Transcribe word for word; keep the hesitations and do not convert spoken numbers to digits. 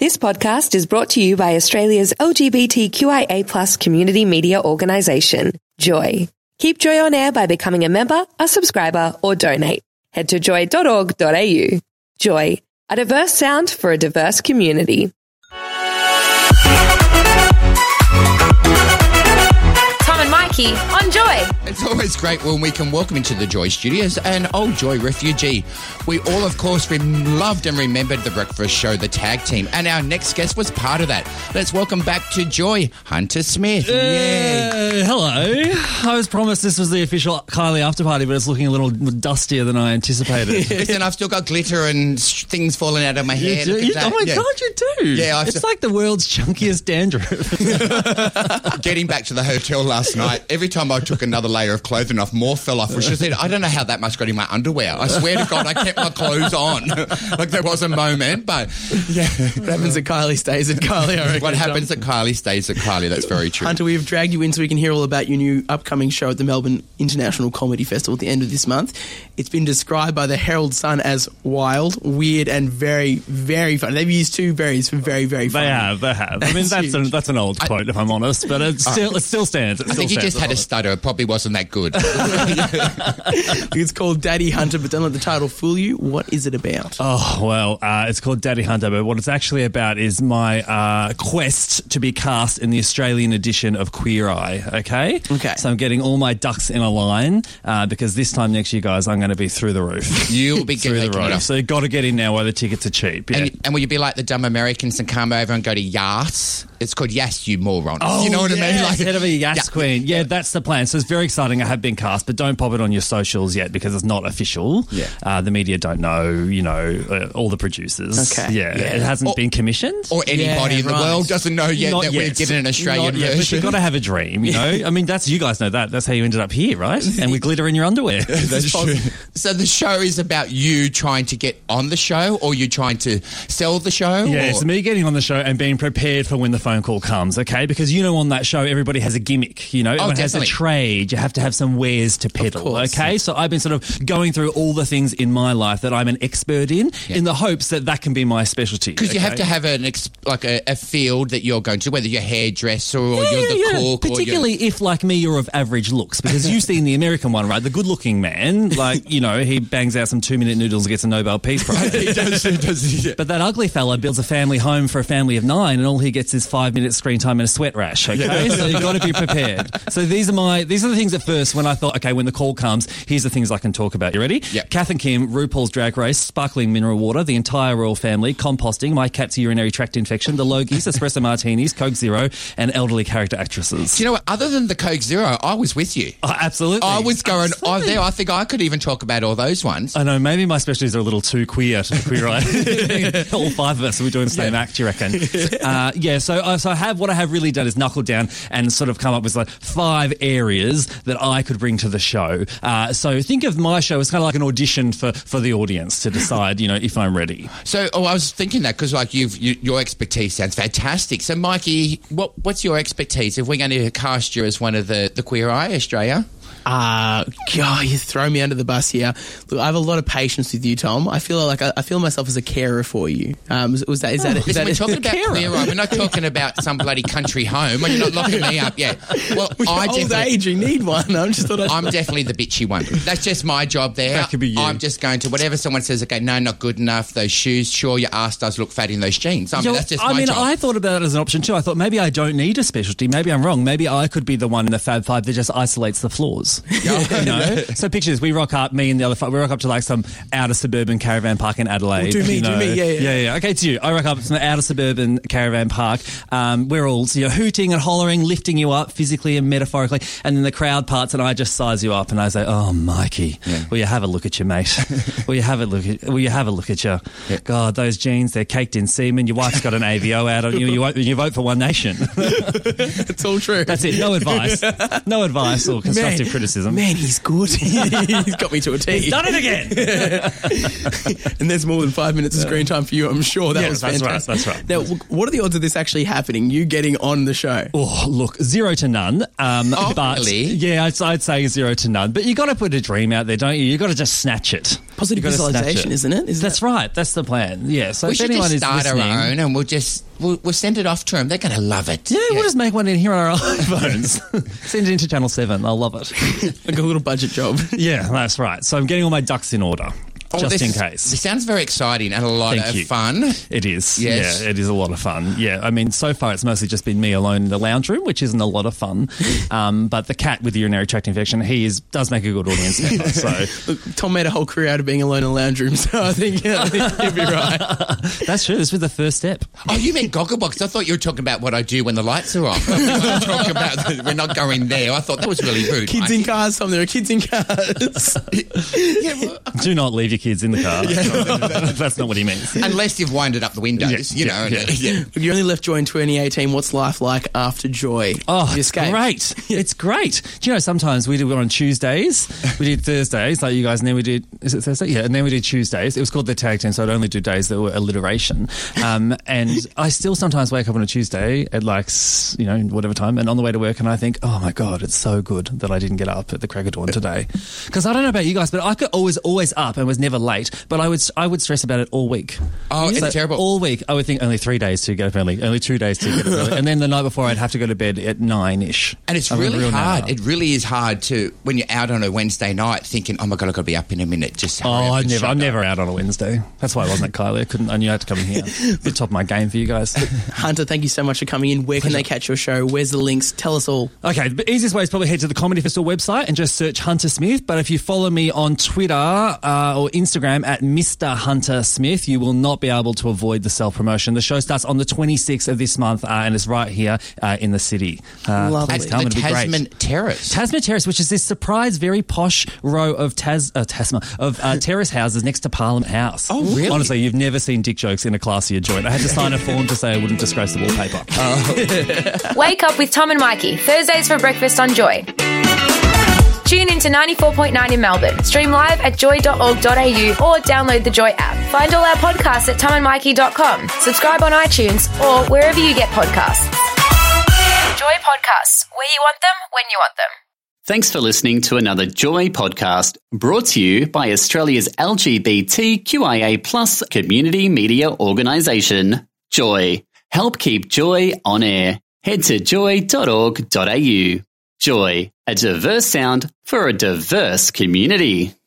This podcast is brought to you by Australia's L G B T Q I A plus community media organisation, Joy. Keep Joy on air by becoming a member, a subscriber, or donate. Head to joy dot org dot a u. Joy, a diverse sound for a diverse community. Tom and Mikey on Joy. It's always great when we can welcome into the Joy Studios an old Joy refugee. We all, of course, rem- loved and remembered The Breakfast Show, the tag team, and our next guest was part of that. Let's welcome back to Joy, Hunter Smith. Uh, hello. I was promised this was the official Kylie after party, but it's looking a little dustier than I anticipated. Listen, I've still got glitter and sh- things falling out of my hair. You do? You, oh my yeah. God, you do. Yeah, I've it's still- like the world's chunkiest dandruff. Getting back to the hotel last night, every time I took another layer of clothing off, more fell off, which I said, I don't know how that much got in my underwear. I swear to God, I kept my clothes on. Like there was a moment, but yeah. What happens at Kylie stays at Kylie, I reckon. What happens Tom. at Kylie stays at Kylie, that's very true. Hunter, we've dragged you in so we can hear all about your new upcoming show at the Melbourne International Comedy Festival at the end of this month. It's been described by the Herald Sun as wild, weird, and very, very funny. They've used two berries for very, very funny. They have, they have. I mean, that's, a, that's an old quote, I, if I'm honest, but it still, it still stands. It I still think you stands just had a stutter. It probably wasn't that good. It's called Daddy Hunter, but don't let the title fool you. What is it about? Oh, well, uh, it's called Daddy Hunter, but what it's actually about is my uh, quest to be cast in the Australian edition of Queer Eye, okay? Okay. So I'm getting all my ducks in a line uh, because this time next year, guys, I'm going to be through the roof. You'll be through getting the roof. So you've got to get in now while the tickets are cheap. Yeah. And, and will you be like the dumb Americans and come over and go to Yas? It's called Yas, you moron. Oh, you know what yes. I mean? Like, head of a Yas yeah. queen. Yeah, that's the plan. So it's very exciting. I have been cast, but don't pop it on your socials yet because it's not official. Yeah. Uh, the media don't know, you know, uh, all the producers. Okay. Yeah. Yeah. It hasn't Or- been commissioned. Or anybody Yeah, in the right. world doesn't know yet Not that yet. we're getting an Australian Not yet, but version. you've got to have a dream, you know? I mean, that's, you guys know that. That's how you ended up here, right? And with glitter in your underwear. That's true. So the show is about you trying to get on the show, or you trying to sell the show? Yeah, or? it's me getting on the show and being prepared for when the phone call comes, okay? Because, you know, on that show, everybody has a gimmick, you know? Everyone has a definitely. trade. You have to have some wares to peddle, course. okay? So I've been sort of going through all the things in my life that I'm an expert in, Yeah. in the hopes that that can be my specialty. Because you have okay? to have an ex- like a, a field that you're going to, whether you're a hairdresser or Yeah, you're the yeah, cook. particularly or you're... if, like me, you're of average looks. Because you've seen the American one, right? The good-looking man, like, you know, he bangs out some two-minute noodles and gets a Nobel Peace Prize. he does, he does, yeah. But that ugly fella builds a family home for a family of nine, and all he gets is five minutes screen time and a sweat rash. Okay, so you've got to be prepared. So these are my these are the things at first when I thought, okay, when the call comes, here's the things I can talk about. You ready? Yep. Kath and Kim, RuPaul's Drag Race, sparkling mineral water, the entire royal family, composting, my cat's urinary tract infection, the Logies, espresso martinis, Coke Zero, and elderly character actresses. Do you know what? Other than the Coke Zero, I was with you. Oh, absolutely. I was going oh, Absolutely. there. I think I could even talk about all those ones. I know, maybe my specialties are a little too queer to be queer eye. All five of us will be doing the same Yeah. act, you reckon? uh, yeah, so, uh, so I have what I have really done is knuckle down and sort of come up with like five areas that I could bring to the show. Uh, so think of my show as kind of like an audition for, for the audience to decide, you know, if I'm ready. So, oh, I was thinking that because, like, you've you, your expertise sounds fantastic. So, Mikey, what what's your expertise? If we're going to cast you as one of the the Queer Eye Australia, Uh, God, you throw me under the bus here. Look, I have a lot of patience with you, Tom. I feel like I, I feel myself as a carer for you. Um, was, was that, is that, is listen, that we're talking about carer? Queer Eye. We're not talking about some bloody country home. You're not locking me up yet. Well, I Old definitely. age, you need one. I just thought I'd... I'm definitely the bitchy one. That's just my job there. That could be you. I'm just going to whatever someone says. Okay, no, not good enough. Those shoes, sure, your ass does look fat in those jeans. I mean, You know, that's just I my mean, job. I thought about it as an option too. I thought maybe I don't need a specialty. Maybe I'm wrong. Maybe I could be the one in the Fab Five that just isolates the flaws. You know? So picture this: we rock up, me and the other five, we rock up to like some outer suburban caravan park in Adelaide. Oh, do me, you do know? me, yeah, yeah. yeah, yeah. Okay, it's you. I rock up to some outer suburban caravan park. Um, we're all you know, hooting and hollering, lifting you up physically and metaphorically, and then the crowd parts, and I just size you up, and I say, "Oh, Mikey, Yeah. will you have a look at you, mate? will you have a look at? Will you have a look at you? Yeah. God, those jeans, they're caked in semen. Your wife's got an A V O out on you. You vote, you vote for One Nation. It's all true. That's it. No advice. No advice or constructive Man, criticism. Man, he's good. He's got me to a T. He's done it again. And there's more than five minutes of screen time for you, I'm sure. That Yes, was that's fantastic. right, that's right. Now, w- what are the odds of this actually happening, you getting on the show? Oh, look, zero to none. Um, Oh, but really? Yeah, I'd, I'd say zero to none. But you got to put a dream out there, don't you? You got to just snatch it. Positive You gotta snatch visualization, it. isn't it? Isn't That's right. That's the plan. Yeah. So We if should anyone just is start listening, our own and we'll just we'll, we'll send it off to them. They're going to love it. yeah, we'll just make one in here on our iPhones. Send it into Channel Seven. They'll love it. like a little budget job? Yeah, that's right. So I'm getting all my ducks in order, Oh, just this in is- case. This sounds very exciting and a lot Thank of you. fun. It is. Yes. Yeah, it is a lot of fun. Yeah, I mean, so far it's mostly just been me alone in the lounge room, which isn't a lot of fun. Um, but the cat with the urinary tract infection, he is does make a good audience member. So Look, Tom made a whole career out of being alone in a lounge room, so I think, yeah, I think he'll be right. that's true. This was the first step. Oh, you meant Gogglebox. I thought you were talking about what I do when the lights are off. We're not talking about the, we're not going there. I thought that was really rude. Kids I- in cars, Tom. There are kids in cars. Yeah, well, Do not leave your kids in the car. That's not what he means. unless you've winded up the windows, Yeah, you yeah, know. yeah. yeah. Look, you only left Joy in twenty eighteen. What's life like after Joy? Oh, You it's escaped. great. It's great. Do you know, sometimes we do it on Tuesdays. We did Thursdays, like you guys, and then we did, is it Thursday? Yeah, and then we did Tuesdays. It was called the tag team, so I'd only do days that were alliteration. Um, and I still sometimes wake up on a Tuesday at like, s- you know, whatever time, and on the way to work, and I think, oh my God, it's so good that I didn't get up at the crack of dawn today. Because I don't know about you guys, but I could always, always up and was never late, but I would, I would stress about it all week. Oh, it's So terrible. All week, I would think only three days to get up early, only two days to get up early. And then the night before, I'd have to go to bed at nine-ish. And it's I'm a really real hard. now. It really is hard to, when you're out on a Wednesday night thinking, oh my God, I've got to be up in a minute. Just hurry Oh, up I and never, shut I'm up. never out on a Wednesday. That's why I wasn't at Kylie. I couldn't. I knew I had to come in here. Bit top of my game for you guys. Hunter, thank you so much for coming in. Where can they catch your show? Where's the links? Tell us all. Okay, the easiest way is probably head to the Comedy Festival website and just search Hunter Smith. But if you follow me on Twitter uh, or Instagram at Mister Hunter Smith, you will not be able to avoid the self-promotion. The show starts on the twenty-sixth of this month uh, and it's right here uh, in the city. Uh, Lovely. At please come, the it'll be great. Tasman Terrace. Tasman Terrace, which is this surprise, very posh row of Tas uh, Tasma of uh, terrace houses next to Parliament House. Oh, really? Honestly, you've never seen dick jokes in a classier joint. I had to sign a form to say I wouldn't disgrace the wallpaper. Wake up with Tom and Mikey, Thursdays for breakfast on Joy. Tune in to ninety-four point nine in Melbourne. Stream live at joy dot org dot a u or download the Joy app. Find all our podcasts at tom and mikey dot com. Subscribe on iTunes or wherever you get podcasts. Joy Podcasts, where you want them, when you want them. Thanks for listening to another Joy podcast brought to you by Australia's L G B T Q I A plus community media organisation, Joy. Help keep Joy on air. Head to joy dot org dot a u. Joy, a diverse sound for a diverse community.